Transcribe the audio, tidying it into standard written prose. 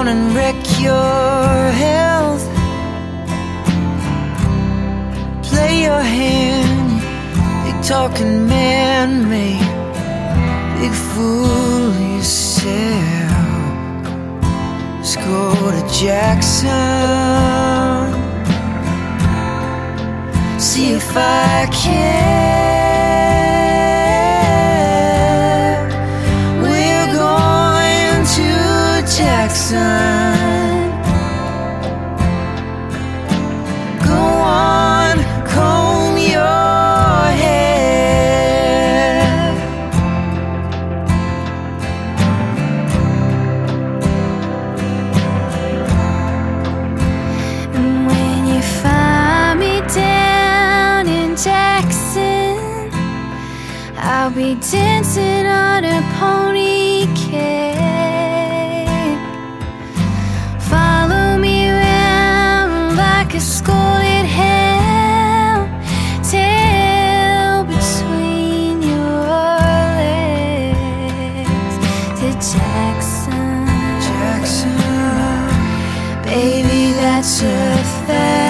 around and wreck your health. Play your hand, big talking man, made big fool of yourself. Let's go to Jackson, see if I can. We're going to Jackson. Go on, comb your hair. And when you find me down in Jackson, I'll be dancing on a pony cake. Follow me around like a scolded hound, tail between your legs. To Jackson, Jackson, baby, that's a fact.